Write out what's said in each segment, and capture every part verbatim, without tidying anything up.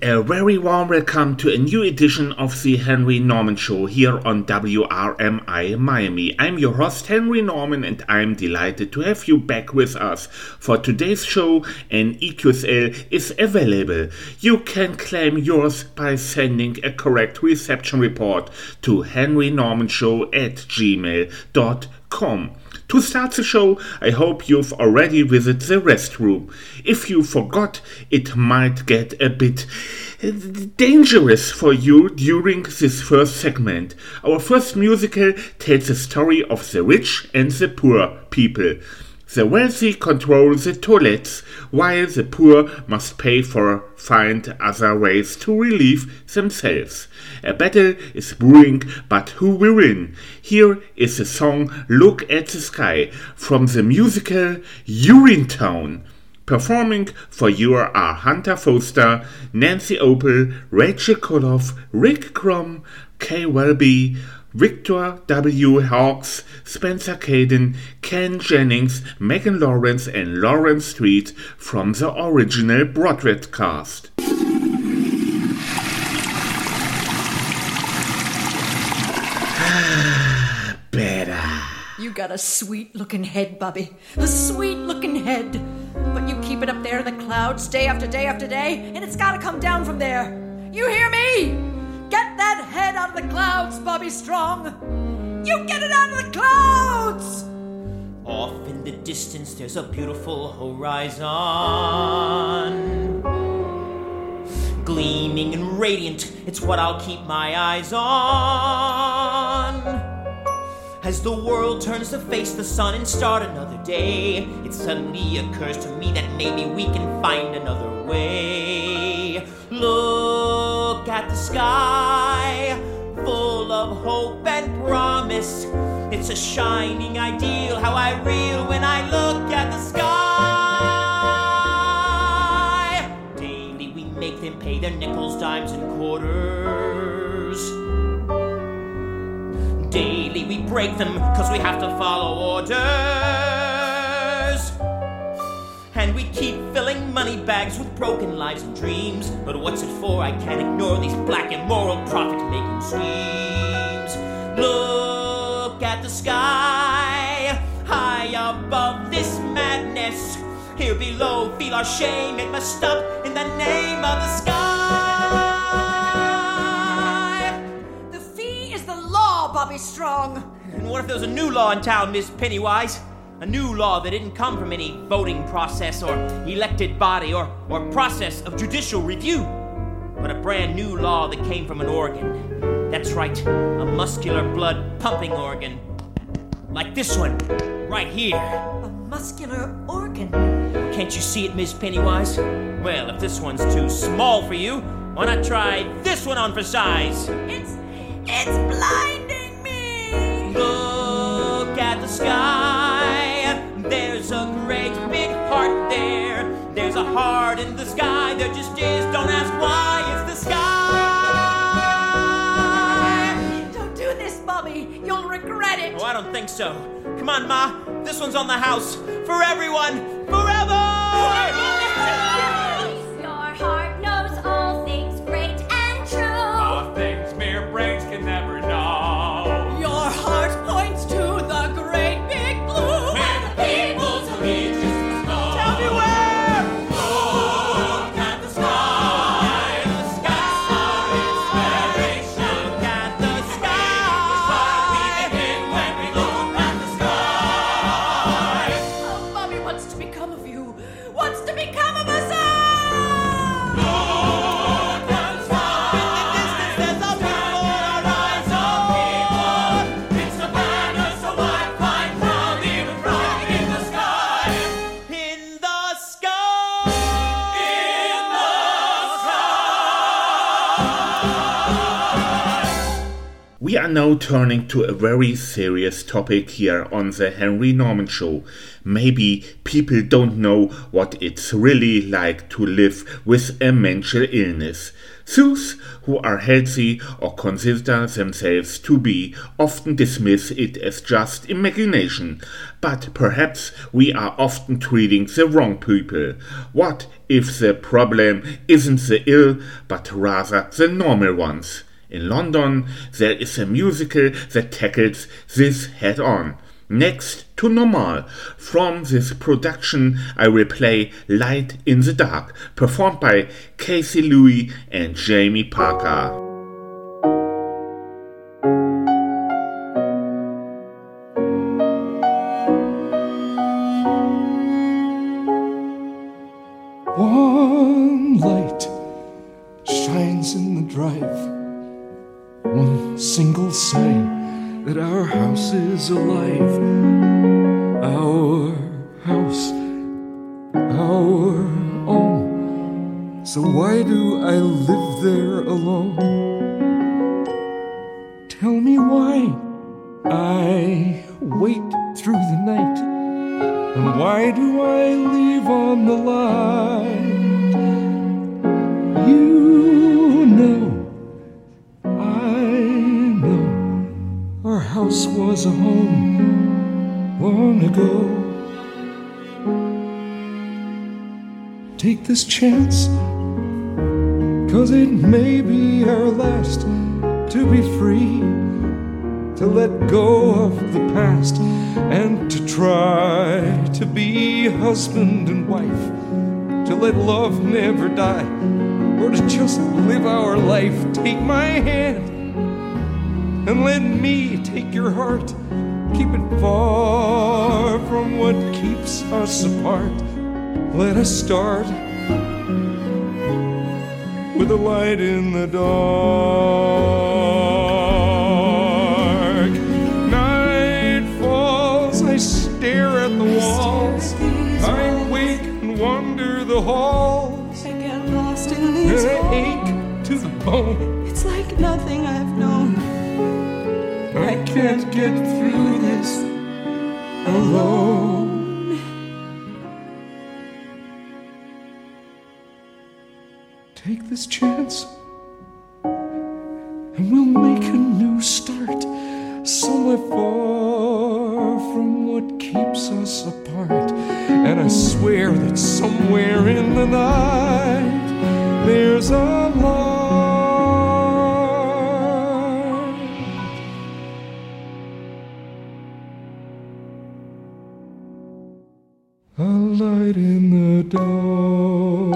A very warm welcome to a new edition of the Henry Norman Show here on W R M I Miami. I'm your host Henry Norman and I'm delighted to have you back with us. For today's show, an E Q S L is available. You can claim yours by sending a correct reception report to henrynormanshow at gmail dot com. To start the show, I hope you've already visited the restroom. If you forgot, it might get a bit dangerous for you during this first segment. Our first musical tells the story of the rich and the poor people. The wealthy control the toilets, while the poor must pay for find other ways to relieve themselves. A battle is brewing, but who will win? Here is the song Look at the Sky from the musical Urinetown. Performing for you are Hunter Foster, Nancy Opel, Rachel Koloff, Rick Crom, Kay Welby, Victor W. Hawkes, Spencer Caden, Ken Jennings, Megan Lawrence, and Lauren Street from the original Broadway cast. Better. You got a sweet-looking head, Bobby. A sweet-looking head. But you keep it up there in the clouds day after day after day, and it's gotta come down from there. You hear me? Get that head out of the clouds, Bobby Strong! You get it out of the clouds! Off in the distance there's a beautiful horizon, gleaming and radiant, it's what I'll keep my eyes on. As the world turns to face the sun and start another day, it suddenly occurs to me that maybe we can find another way. Look at the sky, full of hope and promise. It's a shining ideal, how I reel when I look at the sky. Daily we make them pay their nickels, dimes, and quarters. Daily we break them, cause we have to follow orders. And we keep filling money bags with broken lives and dreams. But what's it for? I can't ignore these black immoral profit-making schemes. Look at the sky, high above this madness. Here below, feel our shame. It must stop in the name of the sky. The fee is the law, Bobby Strong. And what if there was a new law in town, Miss Pennywise? A new law that didn't come from any voting process or elected body or, or process of judicial review, but a brand new law that came from an organ. That's right, a muscular blood pumping organ. Like this one, right here. A muscular organ? Can't you see it, Miss Pennywise? Well, if this one's too small for you, why not try this one on for size? It's, it's blinding me! Look at the sky. There's a great big heart there. There's a heart in the sky. There just is. Don't ask why. It's the sky. Don't do this, Bobby. You'll regret it. Oh, I don't think so. Come on, Ma. This one's on the house. For everyone. Forever! Your heart knows all things great and true. All things mere brains can never know. Your heart points to the great big blue. Where the people's allegiance must go. Tell me where! Look at the sky. The sky! Inspiration. Look at the We sky! begin when we look at the sky. Oh, Bobby, what's to become of you? What's to become are now turning to a very serious topic here on the Henry Norman Show. Maybe people don't know what it's really like to live with a mental illness. Those who are healthy or consider themselves to be often dismiss it as just imagination, but perhaps we are often treating the wrong people. What if the problem isn't the ill, but rather the normal ones? In London, there is a musical that tackles this head on. Next to Normal. From this production, I will play Light in the Dark, performed by Casey Louis and Jamie Parker. One light shines in the drive, one single sign that our house is alive. Our house, our own. So why do I live there alone? Tell me why I wait through the night, and why do I leave on the light? You know, our house was a home long ago. Take this chance, 'cause it may be our last, to be free, to let go of the past, and to try to be husband and wife, to let love never die, or to just live our life. Take my hand and let me take your heart. Keep it far from what keeps us apart. Let us start with a light in the dark. Night falls, I stare at the walls. I wake and wander the halls. I get lost in these and I halls. ache to the bone. It's like nothing I've known. I can't get through this alone. Take this chance, and we'll make a new start, somewhere far from what keeps us apart. And I swear that somewhere in the night there's a light. A light in the dark.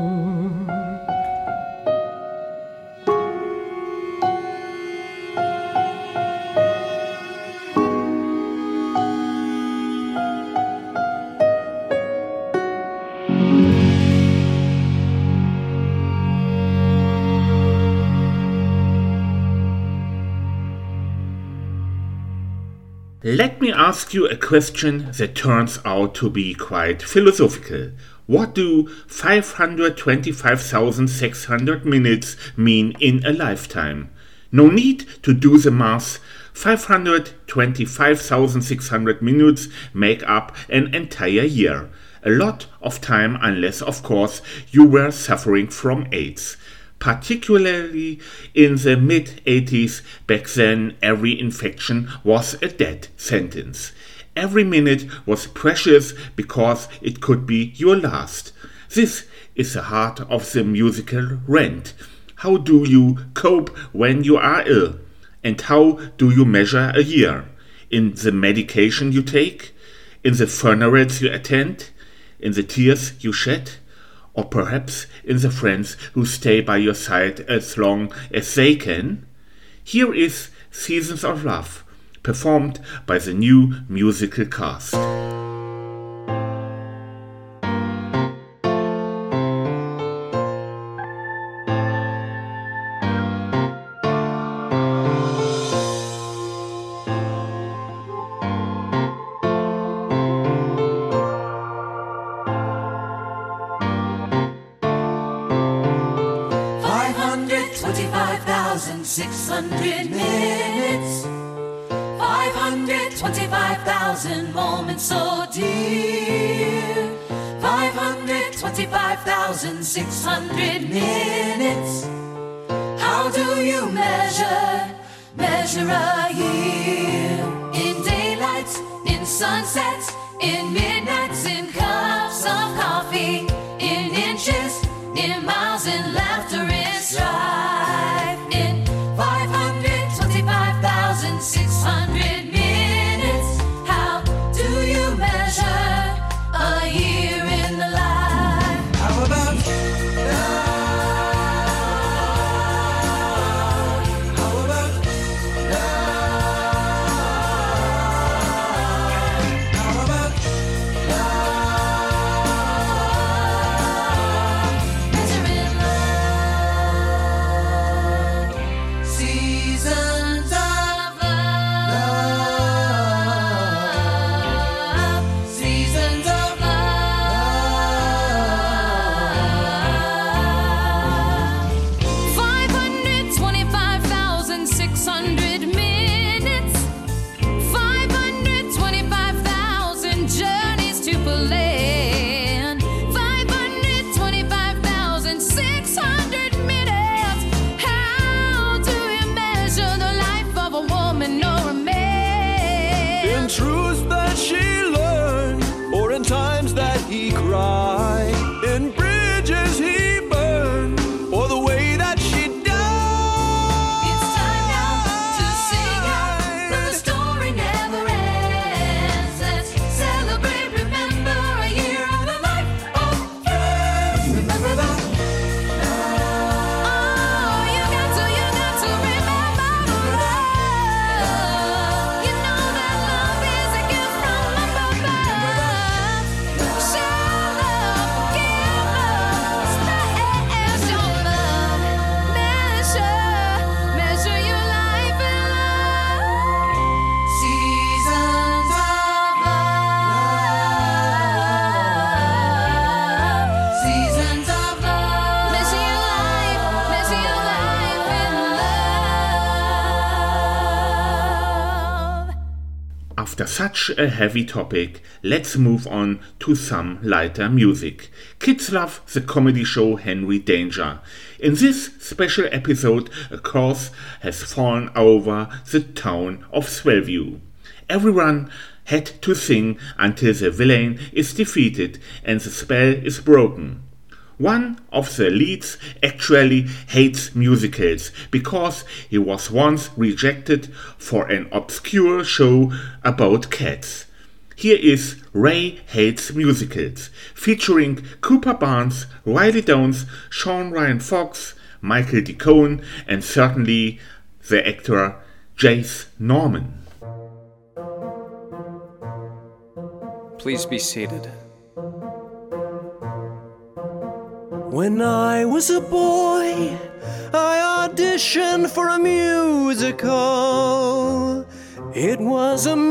Let me ask you a question that turns out to be quite philosophical. What do five hundred twenty-five thousand six hundred minutes mean in a lifetime? No need to do the math. five hundred twenty-five thousand six hundred minutes make up an entire year. A lot of time, unless, of course, you were suffering from AIDS. Particularly in the mid eighties, back then every infection was a death sentence. Every minute was precious because it could be your last. This is the heart of the musical Rent. How do you cope when you are ill? And how do you measure a year? In the medication you take? In the funerals you attend? In the tears you shed? Or perhaps in the friends who stay by your side as long as they can? Here is Seasons of Love, performed by the new musical cast. six hundred minutes twenty-five thousand moments so dear. five hundred twenty-five thousand six hundred minutes. How do you measure, measure a year? In daylights, in sunsets, in midnights, in cups of coffee, in inches, in miles, in laughter, in strife, in five hundred twenty-five thousand six hundred minutes. How do you measure a year in the life? How about love? How about love? How about love? Measuring love. Seasons of love. Seasons of love. five hundred twenty-five thousand six hundred minutes. five hundred twenty-five thousand journeys to Berlin. five hundred twenty-five thousand six hundred minutes. How do you measure the life of a woman or a man? In truths that she learned, or in times that he cried, in bridges he burned, or the way that she died. It's time now to sing out, but the story never ends. Let's celebrate, remember a year of the life of friends. Remember that. Oh, you got to, you got to remember the love. You know that love is a gift from above. Share love, give love, spread your love. Measure, measure your life in love. Seasons of love. Seasons of love. Measure your life, measure your life in love. After such a heavy topic, let's move on to some lighter music. Kids love the comedy show Henry Danger. In this special episode, a curse has fallen over the town of Swellview. Everyone had to sing until the villain is defeated and the spell is broken. One of the leads actually hates musicals because he was once rejected for an obscure show about cats. Here is Ray Hates Musicals, featuring Cooper Barnes, Riley Downs, Sean Ryan Fox, Michael D. Cohen, and certainly the actor Jace Norman. Please be seated. When I was a boy, I auditioned for a musical. It was a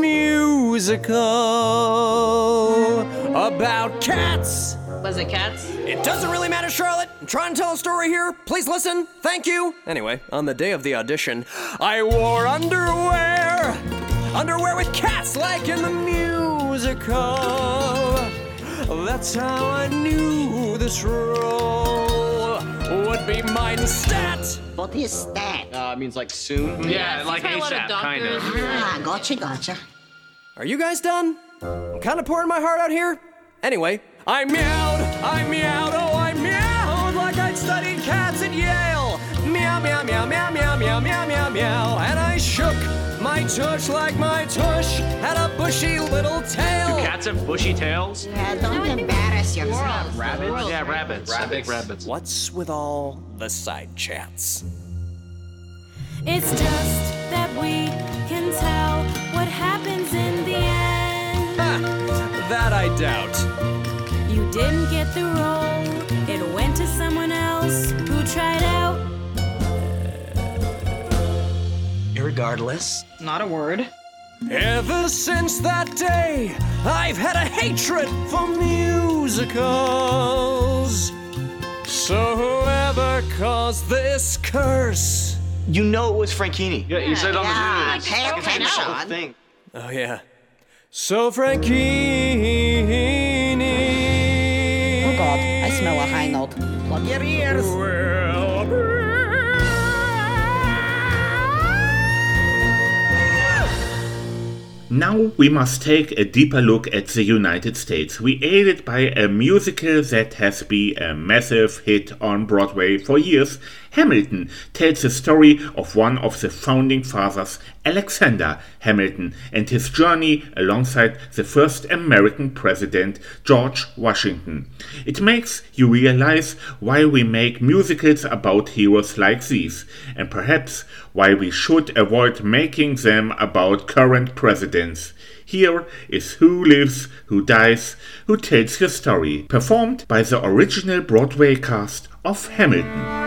musical about cats. Was it cats? It doesn't really matter, Charlotte. I'm trying to tell a story here. Please listen. Thank you. Anyway, on the day of the audition, I wore underwear. Underwear with cats like in the musical. That's how I knew this role would be mine stat. What is that? Uh, it means like soon. Yeah, like Probably a lot of ASAP, kind of. doctors. Ah, gotcha, gotcha. Are you guys done? I'm kind of pouring my heart out here. Anyway, I meowed, I meowed, oh, I meowed like I'd studied cats at Yale. Meow, meow, meow, meow, meow, meow, meow, meow, meow. And I shook my tush like my tush had a bushy little tail. Do cats have bushy tails? Yeah, don't embarrass yourself. Rabbits? Yeah, rabbits. I think rabbits. What's with all the side chats? It's just that we can tell what happens in the end. Ha! That I doubt. You didn't get the role. It went to someone else who tried out. Irregardless. Not a word. Ever since that day, I've had a hatred for musicals. So whoever caused this curse. You know it was Franchini. Yeah, you said on Yeah, the news. pay It's a attention. whole thing. Oh yeah, So Frankie. Oh God, I smell a high note. Plug your ears. Now we must take a deeper look at the United States. We aided by a musical that has been a massive hit on Broadway for years. Hamilton tells the story of one of the founding fathers, Alexander Hamilton, and his journey alongside the first American president, George Washington. It makes you realize why we make musicals about heroes like these, and perhaps why we should avoid making them about current presidents. Here is Who Lives, Who Dies, Who Tells Your Story, performed by the original Broadway cast of Hamilton.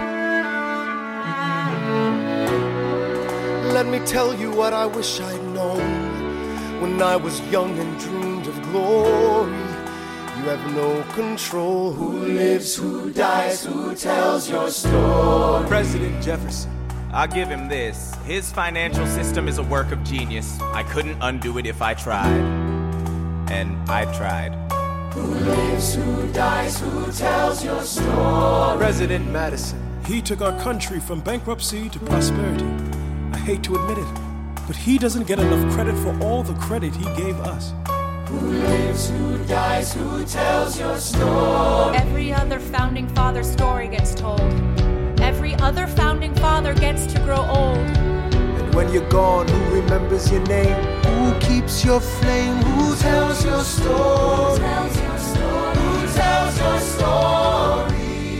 Let me tell you what I wish I'd known when I was young and dreamed of glory. You have no control. Who lives, who dies, who tells your story? President Jefferson. I'll give him this. His financial system is a work of genius. I couldn't undo it if I tried. And I tried. Who lives, who dies, who tells your story? President Madison. He took our country from bankruptcy to prosperity. I hate to admit it, but he doesn't get enough credit for all the credit he gave us. Who lives, who dies, who tells your story? Every other founding father story gets told. Every other founding father gets to grow old. And when you're gone, who remembers your name? Who keeps your flame? Who tells your story? Who tells your story? Who tells your story?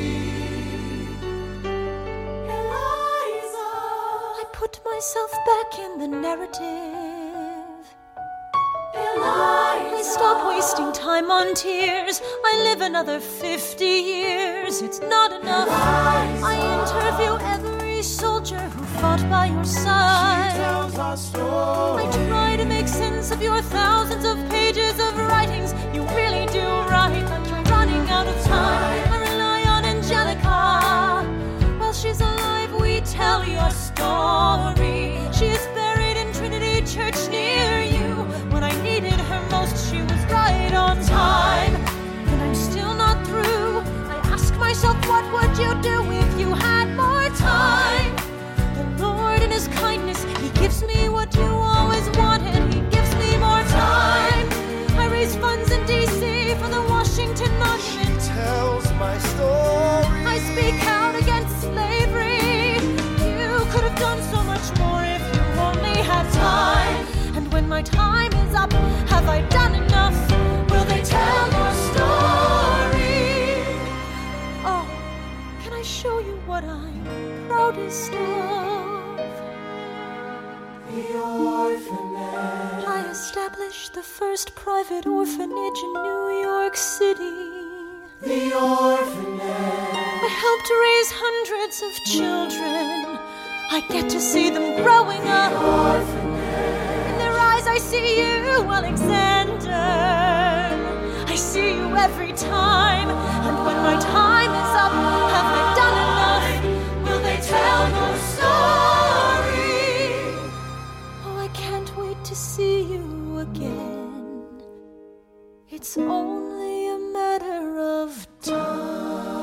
Put myself back in the narrative. Eliza. Please stop wasting time on tears. I live another fifty years. It's not enough. Eliza. I interview every soldier who fought by your side. She tells our story. I try to make sense of your thousands of pages of writings. You really do write like you're running out of time. I rely on Angelica. While she's alive, we tell your story. She is buried in Trinity Church near you. When I needed her most, she was right on time. And I'm still not through. I ask myself, what would you do if you had more time? The Lord in His kindness, He gives me what you always wanted. He gives me more time. I raise funds in D C for the Washington Monument. She tells my story. I speak out against slavery. You could have done so much more if you only had time. And when my time is up, have I done enough? Will they tell your story? Oh, can I show you what I'm proudest of? The orphanage. I established the first private orphanage in New York City. The orphanage. I helped raise hundreds of children. I get to see them growing up. The orphanage. In their eyes I see you, Alexander. I see you every time. And when my time is up, have I done enough? Will they tell your story? Oh, I can't wait to see you again. It's only a matter of time.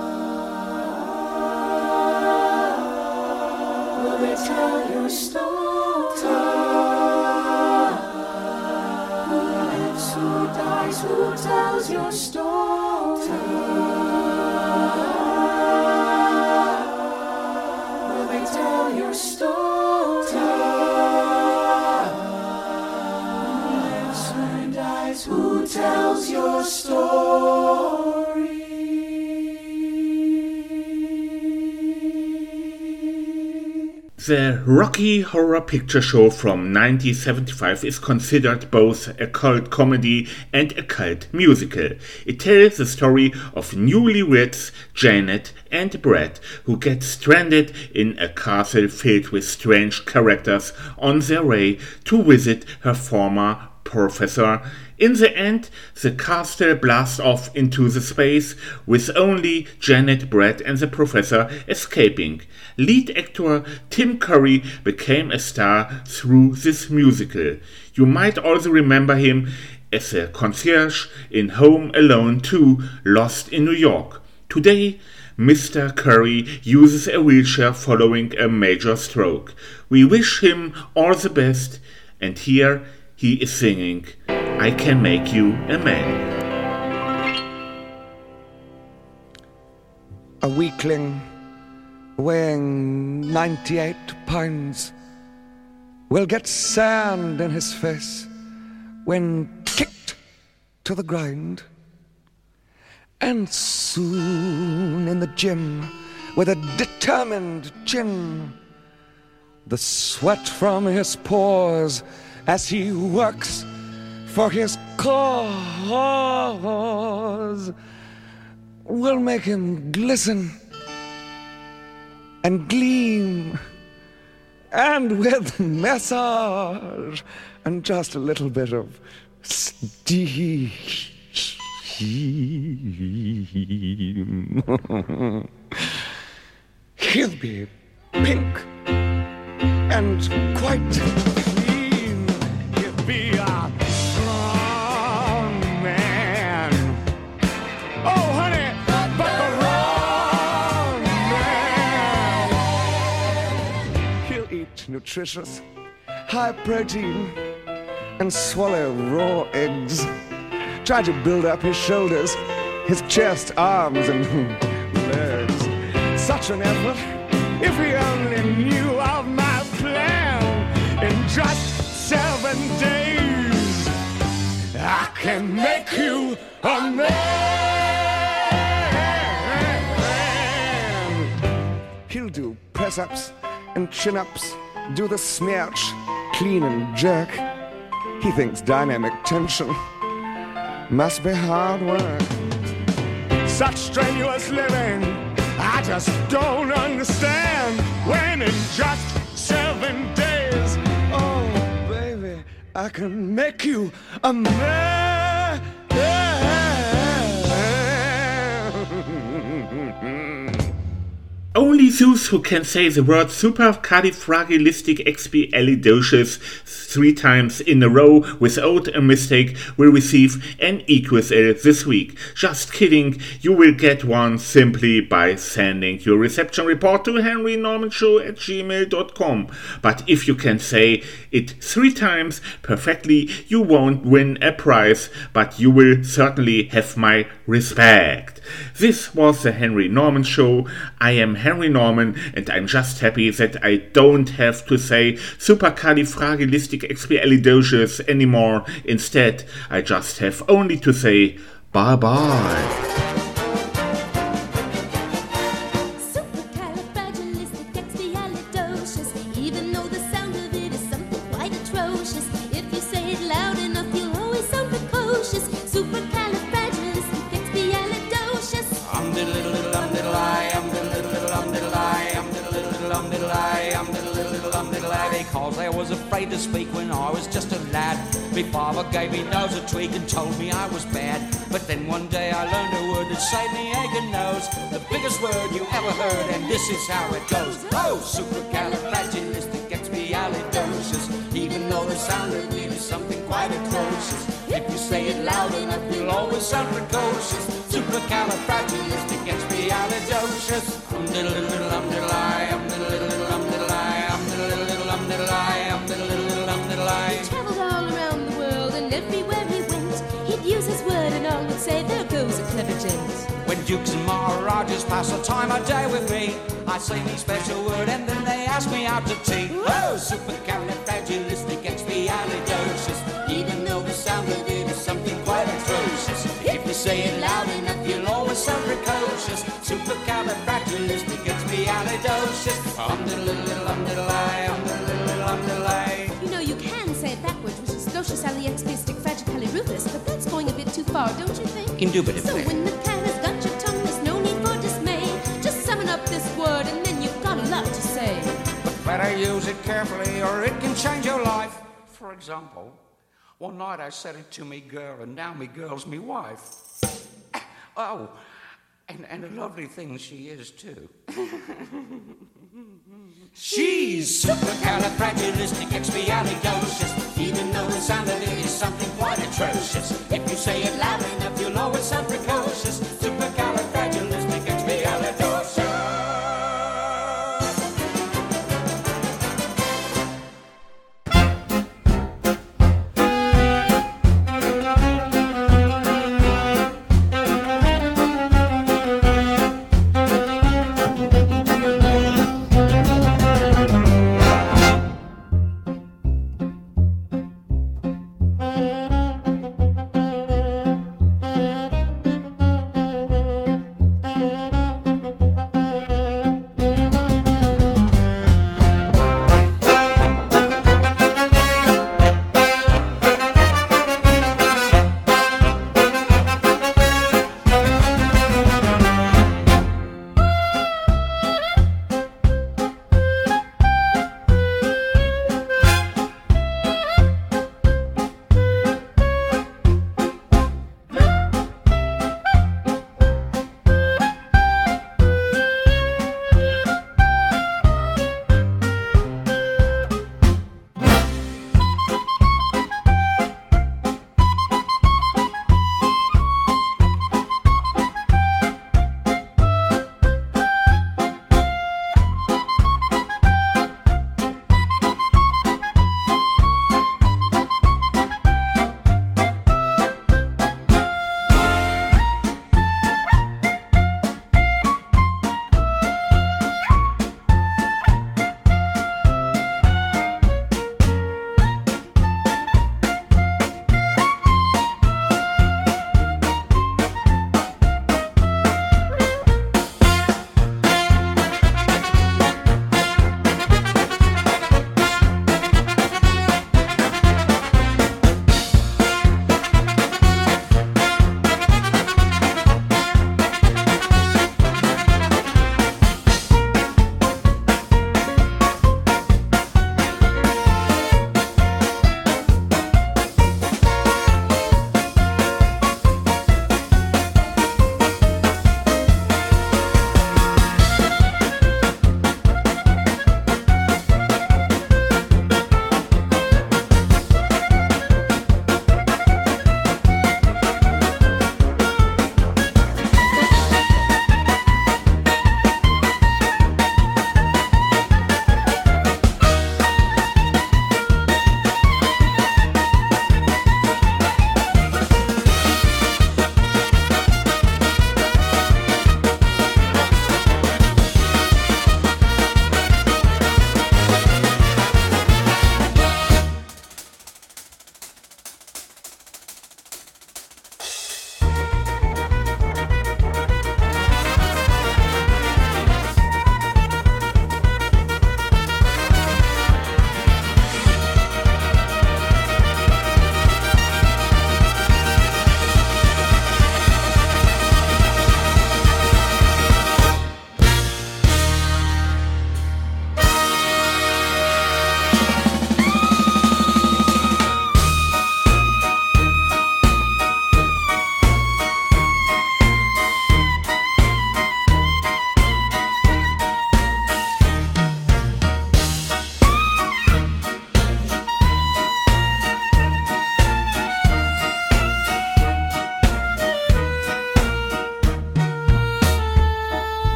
Will they tell your story? Who lives, who dies, who tells your story? Will they tell your story? Who lives, who dies, who tells your story? The Rocky Horror Picture Show from nineteen seventy-five is considered both a cult comedy and a cult musical. It tells the story of newlyweds Janet and Brett, who get stranded in a castle filled with strange characters on their way to visit her former Professor. In the end, the castle blasts off into the space with only Janet, Brett and the Professor escaping. Lead actor Tim Curry became a star through this musical. You might also remember him as a concierge in Home Alone two, Lost in New York. Today, Mister Curry uses a wheelchair following a major stroke. We wish him all the best, and here he is singing I Can Make You a Man. A weakling weighing ninety-eight pounds will get sand in his face when kicked to the ground. And soon in the gym, with a determined chin, the sweat from his pores as he works for his cause will make him glisten and gleam, and with massage and just a little bit of steam, he'll be pink and quite clean. He'll be a strong man. Oh, honey, but the wrong man. He'll eat nutritious, high protein, and swallow raw eggs. Try to build up his shoulders, his chest, arms, and legs. Such an effort, if he only knew of my plan. In just seven days, I can make you a man. He'll do press-ups and chin-ups, do the smirch, clean and jerk. He thinks dynamic tension must be hard work. Such strenuous living, I just don't understand. When in just seven days, oh baby, I can make you a man. Only those who can say the word supercalifragilisticexpialidocious three times in a row without a mistake will receive an E Q S L this week. Just kidding, you will get one simply by sending your reception report to henry norman show at gmail dot com. But if you can say it three times perfectly, you won't win a prize, but you will certainly have my respect. This was the Henry Norman Show. I am Henry Norman, and I'm just happy that I don't have to say supercalifragilisticexpialidocious anymore. Instead, I just have only to say bye-bye. To speak when I was just a lad. My father gave me nose a tweak and told me I was bad. But then one day I learned a word that saved me aching nose. The biggest word you ever heard, and this is how it goes. Oh, supercalifragilisticexpialidocious. Even though the sound of it is something quite atrocious. If you say it loud enough, you'll always sound precocious. Supercalifragilisticexpialidocious. Um diddle diddle diddle um diddle I, um diddle diddle diddle um diddle I, um diddle diddle diddle um diddle I, um diddle diddle diddle um diddle I. He travelled all around the world, and everywhere he went, he'd use his word and all would say, there goes a clever gent. When dukes and maharajas pass a time of day with me, I say me special word and then they ask me out to tea. Oh, supercalifragilisticexpialidocious. Even though the sound of it is something quite atrocious. If you say it loud enough, you'll always sound precocious. Supercalifragilisticexpialidocious. Um diddle diddle um diddle I, um diddle diddle um diddle I. You know, you can say it backwards, which is docious-alliexpisticfragicalirufus, but that's going a bit too far, don't you think? Indubitably. So when the cat has got your tongue, there's no need for dismay. Just summon up this word and then you've got a lot to say. But better use it carefully or it can change your life. For example, One night I said it to me girl, and now me girl's me wife. Oh, and, and a lovely thing she is, too. She's supercalifragilisticexpialidocious, even though the sound of it is something quite atrocious. If you say it loud enough, you'll always sound precocious.